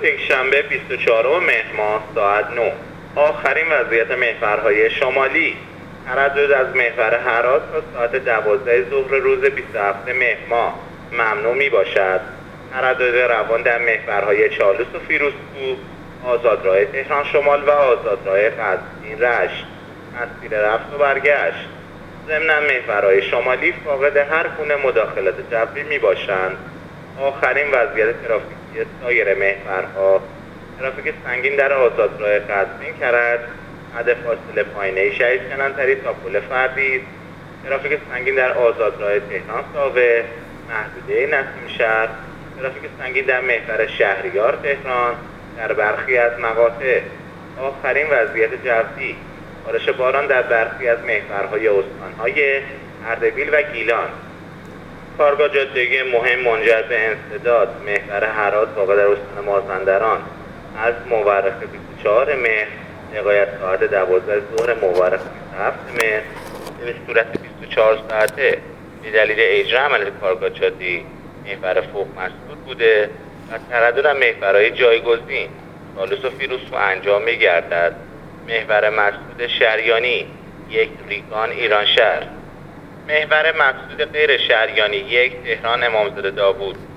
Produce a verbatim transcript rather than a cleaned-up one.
روز یکشنبه بیست و چهارم مهر ماه ساعت نه. آخرین وضعیت محورهای شمالی. تردد از محور هرات تا ساعت دوازده ظهر روز بیست و هفتم مهر ماه ممنوع می باشد. تردد روان در محورهای چالوس و فیروزکوه، آزادراه تهران شمال و آزادراه قزوین رشت مسیر رفت و برگشت. ضمناً محورهای شمالی فاقد هر گونه مداخلت جوی می باشند. آخرین وضعیت ترافیکی سایر محورها. ترافیک سنگین در آزادراه قزوین کرج حد فاصله پایینه شهید کلانتری تا پل فردید. ترافیک سنگین در آزادراه تهران ساوه محدوده نسیم شهر. ترافیک سنگین در محور شهریار تهران در برخی از مقاطع. آخرین وضعیت جوی. بارش باران در برخی از محورهای استانهای اردبیل و گیلان. کارگاه جاده‌ای مهم منجر به انسداد محور هرات واقع در استان مازندران از مورخ بیست و چهارم مهر لغایت ساعت دوازده ظهر مورخ بیست و هفتم مهر به صورت بیست و چهار ساعته به دلیل اجرا عمل کارگاه جاده‌ای محور فوق مسدود بوده و تردد محورهای جایگزین چالوس و فیروزکوه انجام می‌گردد. محور مسدود شریانی یک ریگان ایران شهر. محور مسدود غیر شریانی یک تهران امامزاده داوود.